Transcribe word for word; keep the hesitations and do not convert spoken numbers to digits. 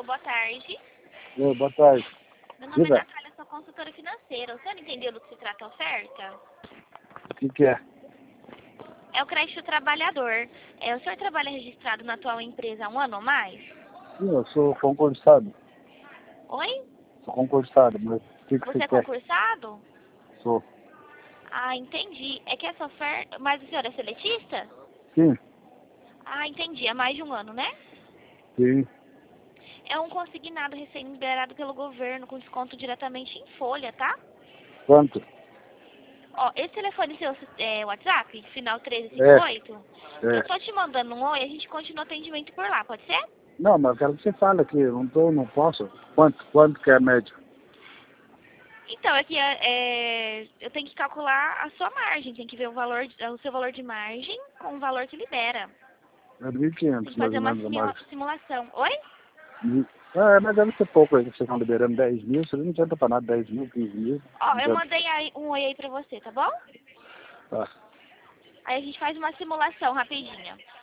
Alô, boa tarde. Oi, boa tarde. Meu nome Diga. é Natália, sou consultora financeira. O senhor entendeu do que se trata a oferta? O que que é? É o crédito trabalhador. É, o senhor trabalha registrado na atual empresa há um ano ou mais? Sim, eu sou concursado. Oi? Sou concursado, mas o que que Você você é quer? concursado? Sou. Ah, entendi. É que essa oferta... Mas o senhor é seletista? Sim, Ah, entendi. Há mais de um ano, né? sim. É um consignado recém-liberado pelo governo com desconto diretamente em folha, tá? Quanto? Ó, esse telefone seu é WhatsApp, final É, treze cinquenta e oito, eu é. tô te mandando um oi e a gente continua atendimento por lá, pode ser? Não, mas eu quero que você fale aqui, eu não tô, não posso. Quanto, quanto que é a média? Então, é que é, é, eu tenho que calcular a sua margem, tem que ver o valor, de- o seu valor de margem com o valor que libera. É mil e Tem quinhentos, que mais fazer ou uma menos, a simula- margem. simulação. Oi? Mil- É, mas deve ser pouco aí, que vocês estão liberando dez mil, você não adianta pra nada, dez mil, quinze mil, Ó, não eu adianta. mandei aí um oi aí pra você, tá bom? Tá. Aí a gente faz uma simulação rapidinha.